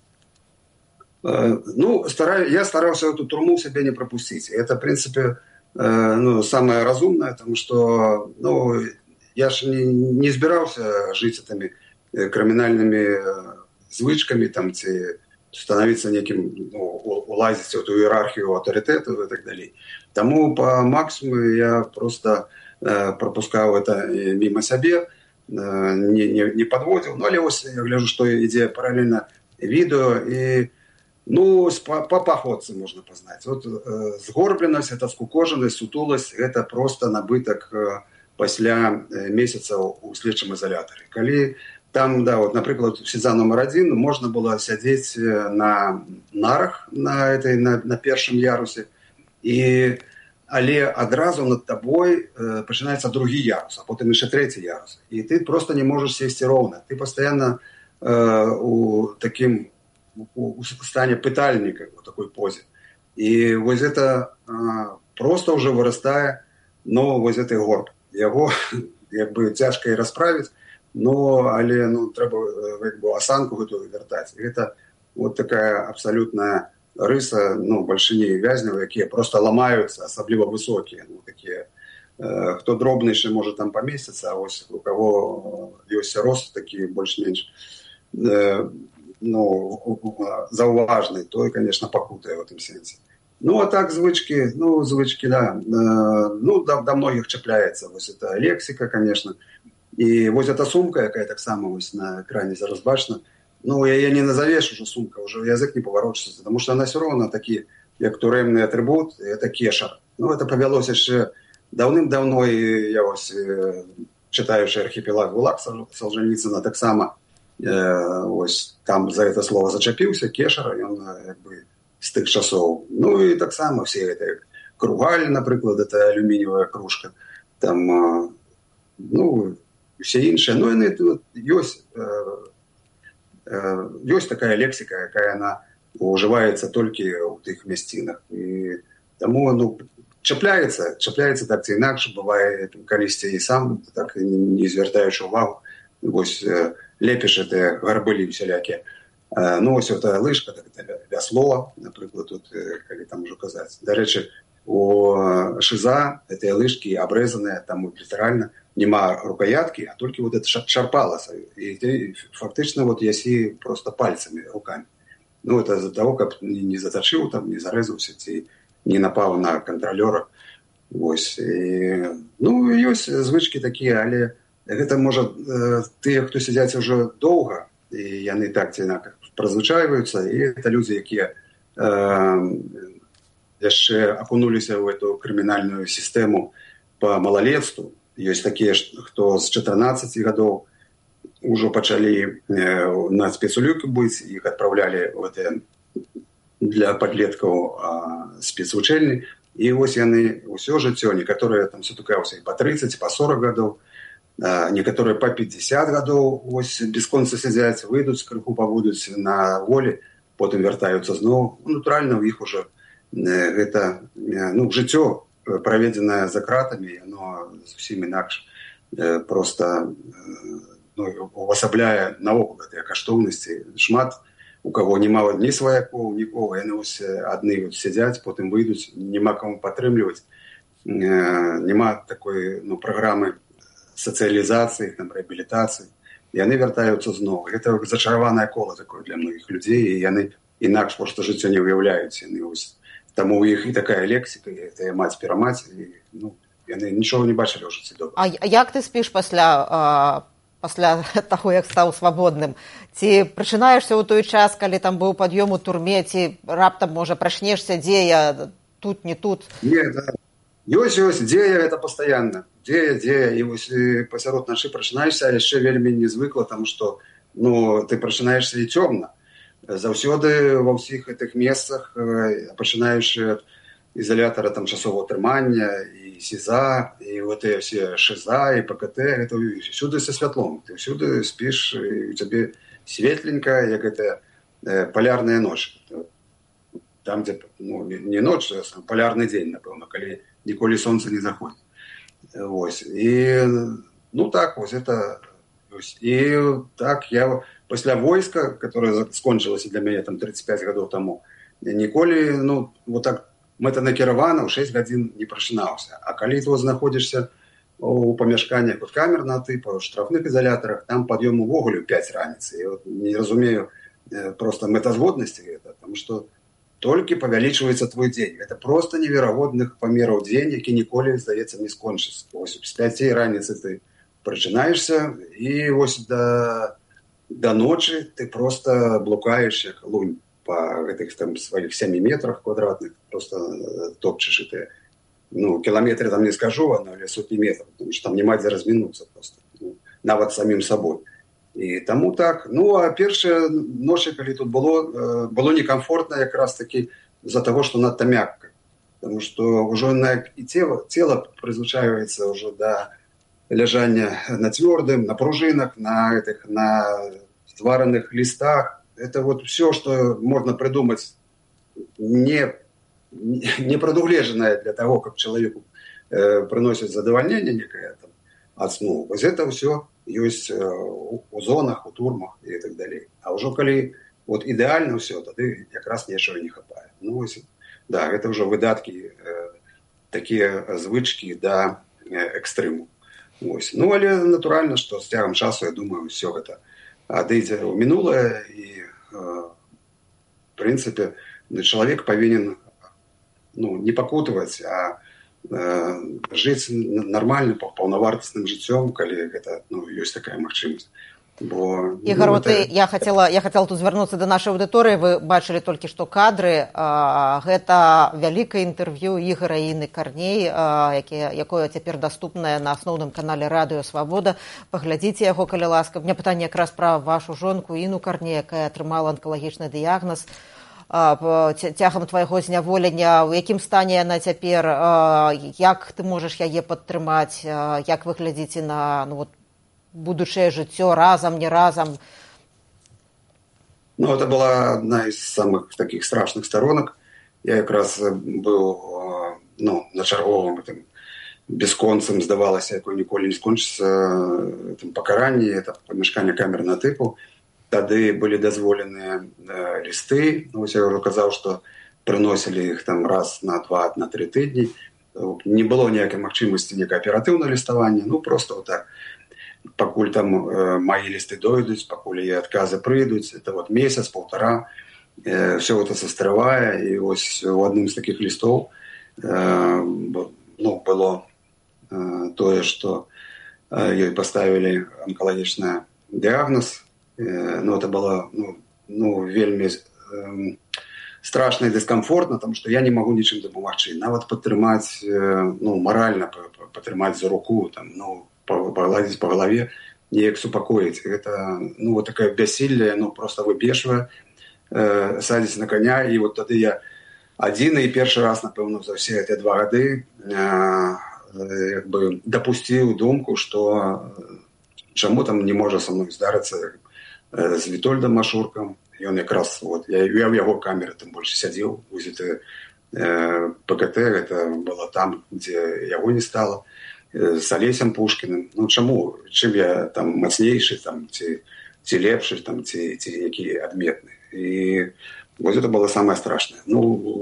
Ну, стараю, я стараўся эту турму сябе не прапусціць. Это, в принципе, ну, самое разумное, потому что ну, я ж не, не збіраўся жыць этими крымінальнымі звычкамі, там, ці становиться неким, ну, улазить в эту иерархию авторитетов и так далее. Тому по максимуму я просто э, пропускал это мимо себе, э, не, не, не подводил. Ну, але ось я гляжу, что идея параллельно видео и, ну, по, по походце можно познать. Вот э, сгорбленность, это скукоженность, сутулость, это просто набыток э, после э, месяца у следчым изоляторе. Коли там, да, вот, напрыклад, сезон номер один можна было сядзець на нарах на этой на, на першым ярусе, і але адразу над табой э, пачынаецца другі ярус, а потым яшчэ трэці ярус. І ты просто не можаш сесці роўна. Ты пастаянна э, у такім у, у стане пытальніка, у такой позе. І вось гэта э, просто ўжо вырастае, но вось гэты горб. Яго як бы цяжка і расправіць. Но, але, ну, трэба як бы, асанку гэтую вяртаць. І гэта вот такая абсалютная рыса, ну, бальшыні вязняў, якія просто ламаюцца, асабліва высокія. Ну, такія, э, хто дробны яшчэ можа там памесціцца, а вось у каго ёсць рост такі больш-менш э, ну, заўважны, той, конечно, пакутае ў гэтым сенсе. Ну, а так звычки, ну, звычки, да, ну, да, до многих чапляецца. Вось это лексика, конечно. И вот эта сумка, якая так само вось на экране зараз бачна, ну, яе не назовешь уже сумка, уже язык не поворочится, потому что она все равно такі, як турэмны атрибут, это кешар. Ну, это повелось еще давным-давно, и я вось, читаючи архипелаг ГУЛАГ Солженіцына, так само, э, вось, там за это слово зачапіўся, кешар, и он, как бы, з тых часоў. Ну, и так само все это, кругаль, например, это алюминиевая кружка, там, ну, все іншыя. Ну, яны тут ёсць, э, э, ёсць такая лексика, якая она уживаецца толькі ў тых мясцінах. І таму, ну, чапляецца, чапляецца так ці інакш, бывае калісьці і сам, так і не звяртаючы ўвагу. Вось лепіш гэтыя гарбылі усялякія. Э, ну, вось гэта лыжка, так это вясло, напрыклад, тут, калі там ужо казаць. Дарэчы, у шиза гэтыя лыжкі абрэзаныя, там літаральна нема рукоятки, а только вот это шарпалося. И ты фактично вот яси просто пальцами, руками. Ну, это из-за того, как не заточил, там, не зарезался, не напал на контролера. Вось. И, ну, есть звычки такие, але это может те, кто сидят уже долго, и они так ці інакш прозвучаються, и это люди, якія э, яшчэ окунулися в эту криминальную систему по малолетству. Ёсць такія, хто з чатырнаццаці гадоў ужо пачалі э, на спецулюкі быць, іх адпраўлялі в это для падлеткаў спецвучэльні. І вось яны ўсё жыццё, некаторыя там сутыкаюцца і па трыццаць, па сорак гадоў, а некаторыя па пятьдесят гадоў вось бесконца сядзяць, выйдуць, крыху пабудуць на волі, потым вяртаюцца зноў. Ну, натуральна, у іх ужо э, гэта э, ну, жыццё проведенное за кратами, оно зусім інакш э, просто э, ну, увасабляе наогул гэтыя каштоўнасці. Шмат у кого нема ні сваякоў, нікого, яны вось адны вот сядзяць, потым выйдуць, няма кому падтрымліваць, э, няма такой, ну, праграмы сацыялізацыі, там, рэабілітацыі. Яны вяртаюцца зноў. Гэта зачараванае кола такое для многіх людзей, і яны інакш просто жыццё не ўяўляюць. Яны вось таму у іх і такая лексіка, і гэтая маць-перамаць, і, ну, яны нічога не бачылі ў жыцці добра. А як ты спіш пасля, а, пасля таго, як стаў свабодным? Ці прачынаешся ў той час, калі там быў пад'ём у турме, ці раптам, можа, прачнешся, дзе я, тут, не тут? Не, да. Ёсць, ёсць, дзе я, гэта пастаянна. Дзе я, дзе я, і вось пасярод нашы прачынаешся, але яшчэ вельмі незвыкла, таму што, ну, ты прачынаешся і цёмна. Заўсёды ва ўсіх гэтых месцах, пачынаючы ад изолятора там часового трымання, і СИЗА, і вот гэтыя все ШИЗА, і ПКТ, гэта всюды со святлом. Ты всюды спіш, і у цябе светленька, як гэта полярная ноч. Там, дзе, ну, не ноч, а полярны дзень, напэўна, калі ніколі сонца не заходзіць. Вось. І, ну так, вось это... І так, я пасля войска, которое скончылася для мяне там тридцать пять гадоў таму, ніколі, ну, вот так мэтанакіравана ў шесть гадзін не прачынаўся. А калі ты знаходзішся у памяшканнях вот камернага тыпу, у штрафных изолятарах, там пад'ём увогуле ў пять раніцы. Я вот не разумею просто мэтазгоднасці гэта, потому что толькі павялічваецца твой дзень. Это просто неверагодных памераў дзень, які ніколі, здаецца, не скончыцца. Вось з пяти раніцы ты прачынаешься, і вось да, да ночы ты просто блукаеш як лунь па гэтых там сваіх семи метрах квадратных, просто топчаш ты. Ну, кіламетры там не скажу, але сотні метров, потому что там няма дзе размінуцца просто, ну, нават самім сабой. І таму так, ну, а першыя ночы, калі тут было, было некомфортна якраз таки з-за того, что надта мякка. Потому что ўжо на, і цело, цело прызвычаиваецца ўжо да лежания на твердым, на пружинах, на этих, на сваренных листах. Это вот все, что можно придумать, не, не предуглеженное для того, как человеку э, приносит задовольнение некое там, от сну. Вот это все есть э, у, у зонах, у турмах и так далее. А уже коли вот идеально все, тогда как раз ничего не хапает. Ну, да, это уже выдатки, э, такие звычки до э, экстриму. Ось. Ну, але натуральна, што з цягам часу, я думаю, ўсё гэта адыдзе ў мінулае, і, э, в прынцыпе, чалавек павінен ну, не пакутаваць, а э, жыць нармальным паўнавартасным жыццём, калі гэта, ну, ёсць такая магчымасць. Бо, Ігор, ну, вот это... я хотела, я хотела тут звярнуцца да нашай аўдыторыі. Вы бачылі толькі што кадры. А, гэта вялікае інтэрв'ю Ігора і Інны Карней, а, яке, якое цяпер даступнае на асноўным канале Радыё Свабода. Паглядзіце яго, калі ласка. Мне пытанне якраз пра вашу жонку Інну Карней, якая атрымала анкалагічны дыягназ. А, цягам твайго зняволення, у якім стане яна цяпер, а, як ты можаш яе падтрымаць, а, як вы глядзіце на, ну, вот, будущее жыццё разом, не разом? Ну, это была одна из самых таких страшных сторонок. Я как раз был, ну, на чарговым этом бесконцем, здавалася, якое ніколі не скончыцца этом пакаранні, это памяшканне камернага тыпу. Тады былі дазволеныя э, лісты. Ну, я ўжо казаў, што прыносілі іх там раз на два, на три тыдні. Не было ніякай магчымасці некае аператыўнае ліставанне, ну, просто вот так. Пакуль там э, мои листы дойдуць, пакуль яе адказы прыйдуць, это вот месяц, полтора, э, все это сострывае, и ось у адным з таких листов э, ну, было э, тое, что э, ёй поставили онкологічны диагноз. Э, ну, это было ну, ну, вельмі э, страшно и дискомфортно, потому что я не могу ничем дапамагчы. Нават падтрымаць, э, ну, морально падтрымаць за руку, там, ну, погладить по голове, неяк супокоить. Это, ну, вот такое бессилие, ну, просто выбешивая, э, садись на коня, и вот тогда я один, и первый раз, напевно, за все эти два года э, как бы допустил думку, что чему там не может со мной здариться э, с Витольдом Машурком, и он как раз, вот, я, я в его камере там больше сидел, возле э, ПКТ, это было там, где его не стало, с Олесем Пушкиным. Ну, чему? Чим я там мацнейший, там, ці, ці лепший, там, ці, ці які адметны. И вот это было самое страшное. Ну,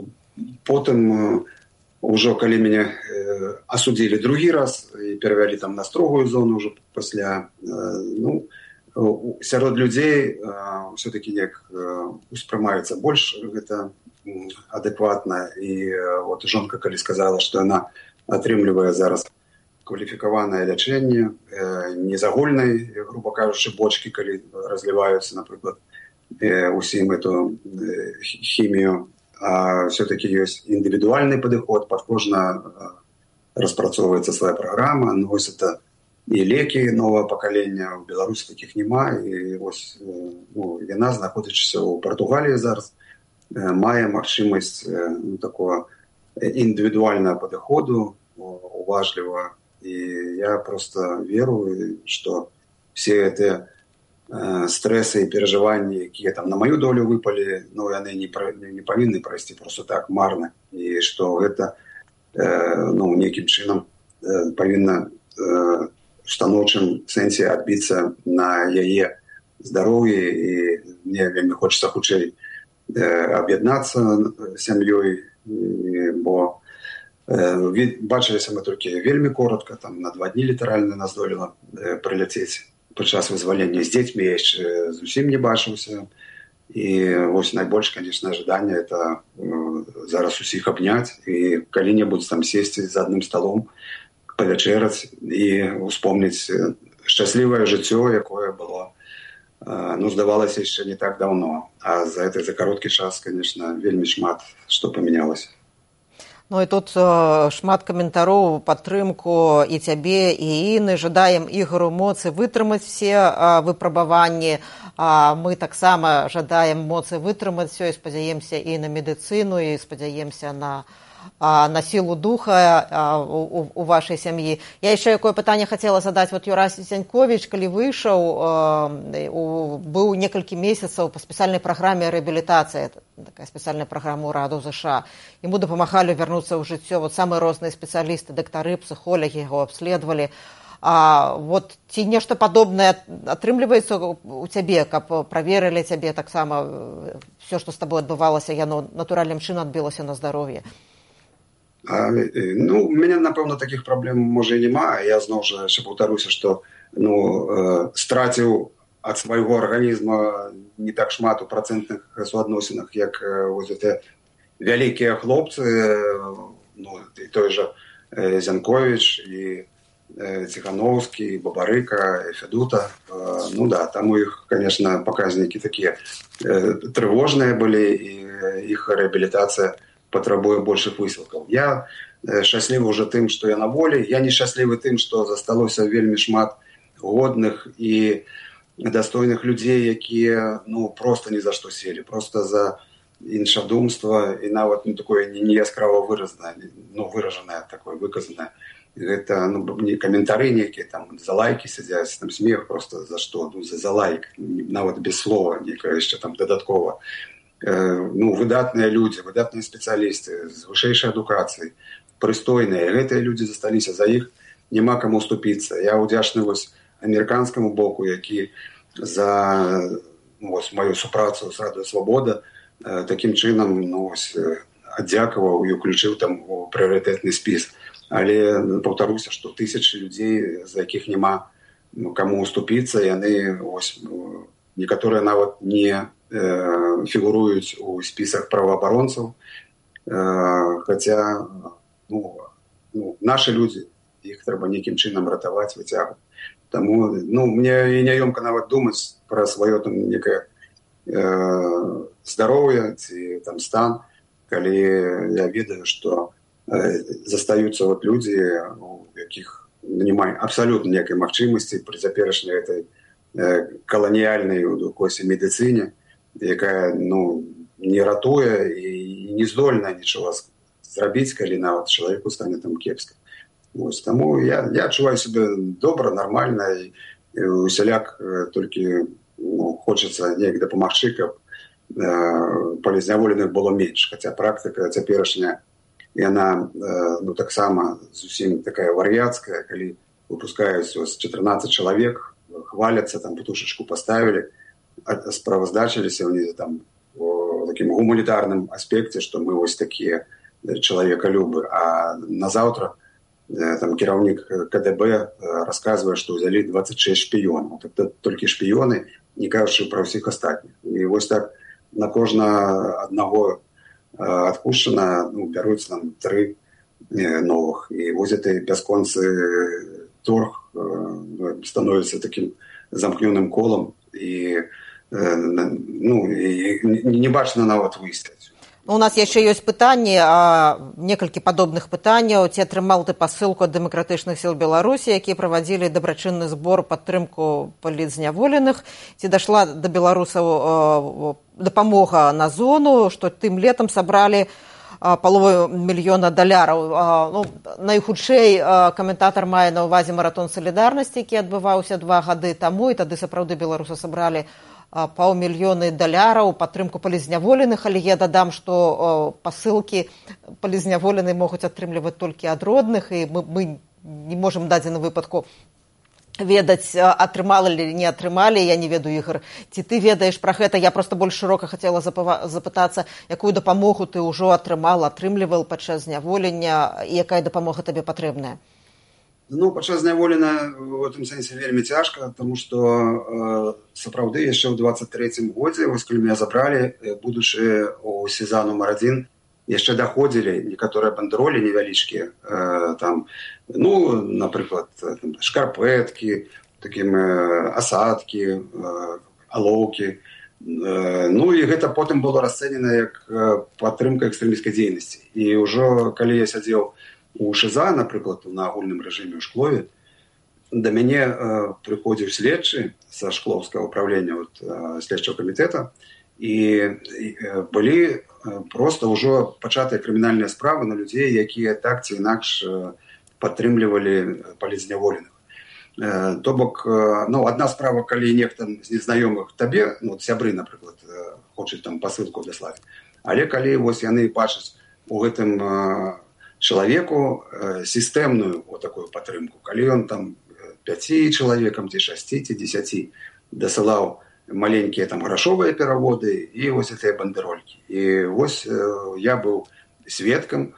потом уже, коли меня э, осудили другий раз и перевели там на строгую зону уже после, э, ну, сярод людей э, все-таки як э, успрымаецца больше это э, адекватно. И э, вот жонка, коли сказала, что она атрымлівае зараз кваліфікаванае лячэнне, э, не з агульнай, грубо кажучы, бочкі, калі разліваюцца, напрыклад, э, усім эту э, хімію, а все-таки ёсць індывідуальны падыход, пад кожна распрацоўваецца свая праграма, ну, вось это і лекі новага пакалення, у Беларусі такіх няма, і вось, э, ну, яна, знаходзячыся ў Партугаліі зараз, э, мае магчымасць э, ну, такого індывідуальнага падыходу, уважливого. И я просто верую, что все эти э, стрессы и переживания, которые там на мою долю выпали, ну, они не, про, не повинны пройти просто так марно. И что это, э, ну, неким чином э, повинно э, в станоўчым сэнсе отбиться на яе здоровье. И мне вельмі хочется хутчэй э, об'яднацца сям'ёй, бо бачыліся мы толькі вельмі коротко, там на два дні літаральна нас здолела э, прыляцець падчас вызвалення з дзецьмі, я яшчэ зусім не бачыўся. І вось найбольш, конечно, ожидание это э, зараз усіх абняць і калі-небудзь там сесці за адным столом, павячэраць і успомніць шчаслівае жыццё, якое было, э, ну, здавалася яшчэ не так давно. А за это за кароткі час, конечно, вельмі шмат што памянялася. Ну і тут э, шмат каментароў, падтрымку і цябе, і Інны. Жадаем Ігору моцы вытрымаць все э, выпрабаванні. А мы таксама жадаем моцы вытрымаць все і спадзяемся і на медыцыну, і спадзяемся на, а, на сілу духа а, у, у вашай сям'і. Я яшчэ якое пытанне хацела задаць. Вот Юрась Зяньковіч, калі выйшаў, э, у, быў некалькі месяцаў па спецыяльнай праграме рэабілітацыі, такая спецыяльная праграма ўраду ЗША. Ему дапамагалі вярнуцца ў жыццё. Вот самыя розныя спецыялісты, дактары, псіхолагі яго абследавалі. А вот ці нешта падобнае атрымліваецца у цябе, каб праверылі цябе таксама все, што з табой адбывалася, яно натуральным чынам адбілася на здароўе? А, ну, у меня, напэўна, таких праблем можа і няма. Я зноў жа яшчэ паўтаруся, што ну, э, страціў ад свайго арганізма не так шмат у працэнтных суадносінах, як э, вось гэта вялікія хлопцы, ну, і той жа Зянкович, і Ціхановскі, і Бабарыка, і Федута. Ну да, там у іх, конечно, паказнікі такія трывожныя былі, і іх рэабілітацыя патрабуе большых высілкаў. Я шчаслівы ўжо тым, што я на волі. Я не шчаслівы тым, што засталося вельмі шмат годных і дастойных людзей, якія ну, проста ні за што селі, проста за іншадумства і нават ну, такое не яскрава выразанае, ну, выражанае, такое выказанае. Гэта ну, не каментары нейкія, там, за лайкі сядзяць, там смех просто за што, ну, за, за лайк, нават без слова, некае яшчэ там дадаткова. Э, ну, выдатныя людзі, выдатныя спецыялісты, з вышэйшай адукацыяй, прыстойныя, гэтыя людзі засталіся, за іх няма каму уступіцца. Я ўдзячны вось амерыканскаму боку, які за ну, вось, маю супрацу з Радыё Свабода э, такім чынам ну, вось, аддзякаваў і ўключыў там у прыярытэтны спіс. Але паўтаруся, што тысячы людзей, за якіх няма ну, каму уступіцца, яны ось, некаторыя нават не э, фігуруюць у спісах праваабаронцаў, э, хаця ну, ну, нашы людзі, іх трэба нейкім чынам ратаваць, выцягваць. Таму ну, мне і няёмка нават думаць пра сваё там некае э, здароўе ці там стан, калі я ведаю, што застаюцца вот людзі, у якіх няма абсалютна ніякай магчымасці пры цяперашняй гэтай каланіяльнай якойсь медыцыне, якая ну, не ратуе і не здольна нічога зрабіць, калі нават чалавеку стане там кепска. Вось, таму я, я адчуваю сябе добра, нармальна, і, і усяляк толькі ну, хочацца неяк дапамагчы, каб э, палізняволеных было менш. Хаця практыка цяперашняя яна ну, таксама зусім такая вар'яцкая, калі выпускаюць чатырнаццаць чалавек, хваляцца, там птушачку паставілі, справаздачыліся ў там у такім гуманітарным аспекце, што мы вось такія чалавекалюбы. А назаўтра там кіраўнік ка дэ бэ расказвае, што ўзялі дваццаць шэсць шпіёнаў. Так толькі шпіёны, не кажучы пра ўсіх астатніх. І вось так на кожна аднаго адпушчана, ну, бяруць нам тры э, новых. І вось гэты бясконцы торг э, становіцца такім замкнёным колам і, э, ну, і не бачна нават выйсці. У нас яшчэ ёсць пытанні, некалькі падобных пытанняў. Ці атрымаў ты пасылку ад дэмакратычных сіл Беларусі, якія правадзілі дабрачынны збор падтрымку палітзняволеных? Ці дайшла да беларусаў дапамога на зону, што тым летам сабралі палову мільёна даляраў? Ну, найхутчэй каментатар мае на ўвазе маратон салідарнасці, які адбываўся два гады таму, і тады сапраўды беларусы сабралі паўмільёны даляраў падтрымку палізняволеных, але я дадам, што пасылкі палізняволеныя могуць атрымліваць толькі ад родных, і мы, мы не можам дадзеным выпадку ведаць, атрымала или не атрымалі. Я не ведаю, Ігор, ці ты ведаеш пра гэта? Я просто больш шырока хацела запытацца, якую дапамогу ты ўжо атрымал, атрымлівал падчас зняволення, і якая дапамога табе патрэбная? Ну, падчас зняволення в гэтым сэнсе вельмі цяжка, таму што э, сапраўды яшчэ ў дваццаць трэцім годзе, вось калі меня забралі, будучы у сеза нумар адзін, яшчэ даходзілі некаторыя бандэролі невялічкія, э, там, ну, напрыклад, там, шкарпэткі, такім э, асадкі, э, алоўкі. Э, ну, і гэта потым было расцэнена як э, падтрымка экстрэмісцкай дзейнасці. І ўжо, калі я сядзеў у ШИЗА, напрыклад, на агульным рэжыме ў Шклове, да мяне э, прыходзіў следчы са шклоўскага ўправлення от, э, следчага камітэта, і, і э, былі э, проста ўжо пачатыя крымінальныя справы на людзей, якія так ці інакш э, падтрымлівалі палітзняволеных. Э, то бок, э, ну, адна справа, калі нехта з незнаёмых табе, ну, сябры, напрыклад, э, хочуць там пасылку даслаць, але калі вось яны бачаць у гэтым э, чалавеку э, сістэмную вот такую падтрымку. Калі ён там пяці чалавекам, ці шасці, ці дзесяці дасылаў маленькія там грашовыя пераводы і вось гэтыя бандэролькі. І вось э, я быў сведкам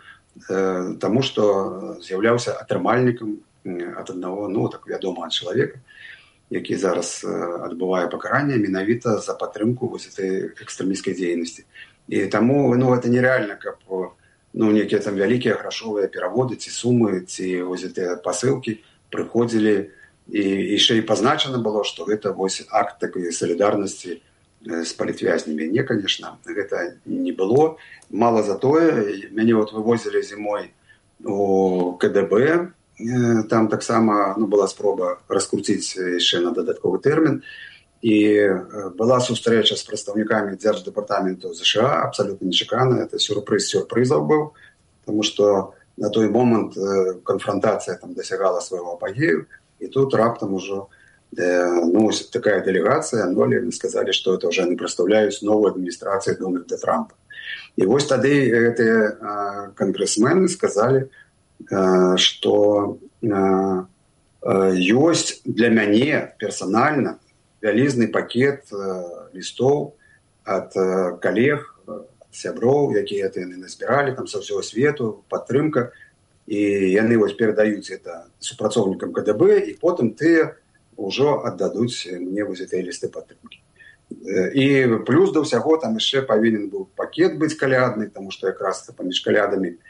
э, таму, што з'яўляўся атрымальнікам ад аднаго, ну, так вядомага чалавека, які зараз э, адбывае пакаранне менавіта за падтрымку вось гэтай экстрэмісцкай дзейнасці. І таму ну, гэта нереальна, каб ну, некія там вялікія грашовыя пераводы ці сумы, ці вось гэтыя пасылкі прыходзілі, і яшчэ і пазначана было, што гэта вось акт такой салідарнасці з палітвязнямі. Не, конечно, гэта не было. Мала за тое, мяне вот вывозілі зімой у ка дэ бэ, там таксама ну, была спроба раскруціць яшчэ на дадатковы тэрмін, і была сустрэча з прадстаўнікамі Дзярждэпартаменту ЗША, абсалютна нечакана, это сюрпрыз сюрпрызаў быў, тому што на той момант канфронтацыя там дасягала свайго апагею, і тут раптам ужо ну, такая делегация, ну, они сказали, что это уже они представляют новую администрацию Дональда Трампа. И вот тогда эти э, конгрессмены сказали, э, что э, э, есть для меня персонально вялізны пакет э, листов от э, коллег, от сяброў, якія яны назбіралі там со всего свету, падтрымка, и они вот передают это супрацоўнікам ка дэ бэ, и потом ты ўжо аддадуць мне вось гэтыя лісты падтрымкі. І плюс да ўсяго там яшчэ павінен быў пакет быць калядны, таму што якраз паміж калядамі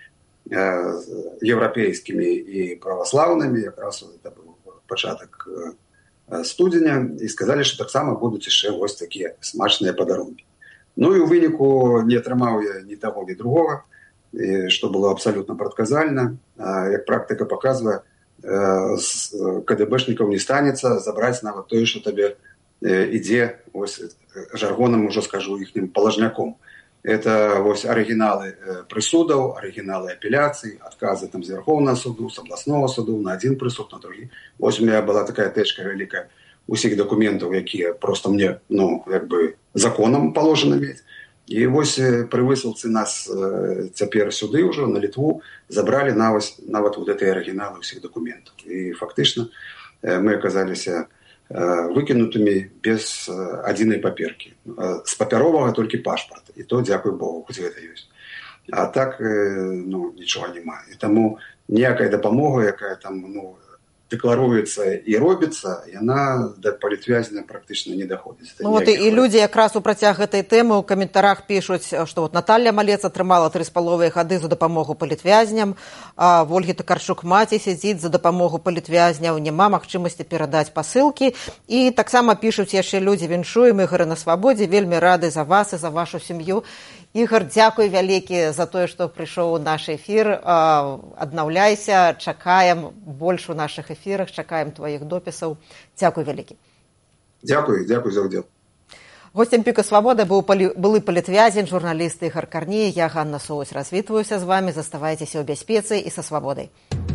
еўрапейскімі і праваслаўнымі якраз это быў пачатак студзеня, і сказалі, што таксама будуць яшчэ вось такія смачныя падарункі. Ну і ў выніку не атрымаў я ні таго, ні другога, што было абсалютна прадказальна. Як практыка паказвае, з ка дэ бэшнікаў не станецца забраць нават тое, што табе ідзе ось жаргонам, ужо скажу, іхнім палажняком. Это вось арыгіналы прысудаў, арыгіналы апеляцый, адказы там з Вярхоўнага суду, з абласнога суду, на адзін прысуд, на другі. Вось у меня была такая тэчка вялікая усіх дакументаў, якія проста мне, ну, як бы законам паложана мець. І вось пры высылцы нас цяпер сюды ўжо, на Літву, забралі нават, нават вот гэтыя арыгіналы ўсіх дакументаў. І фактычна мы аказаліся выкінутымі без адзінай паперкі. З папяровага толькі пашпарт. І то, дзякуй Богу, хоць гэта ёсць. А так, ну, нічога няма. І таму ніякая дапамога, якая там, ну, дэкларуецца і робіцца, яна да палітвязня практычна не даходзіць. Ну, вот і, і людзі якраз у працяг гэтай тэмы ў каментарах пішуць, што вот Наталья Малец атрымала тры з паловай гады за дапамогу палітвязням, а Вольгі Такарчук маці сядзіць за дапамогу палітвязняў, няма магчымасці перадаць пасылкі. І таксама пішуць яшчэ людзі: віншуем, Ігор на свабодзе, вельмі рады за вас і за вашу сям'ю. Ігор, дзякуй вялікі за тое, што прыйшоў у наш эфір. Аднаўляйся, чакаем больш у нашых эфірах, чакаем тваіх допісаў. Дзякуй вялікі. Дзякуй, дзякуй за ўдзел. Гостем Піка Свабоды быў палі... былы палітвязень, журналіст Ігор Карней. Я, Ганна Соусь, развітваюся з вами. Заставайцеся ў бяспецы і са свабодай.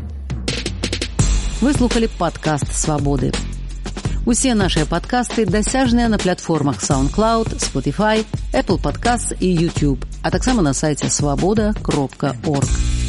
Вы слухали падкаст «Свабоды». Усе нашыя падкасты дасяжныя на платформах SoundCloud, Spotify, Apple Podcasts і YouTube, а таксама на сайце свабода кропка орг.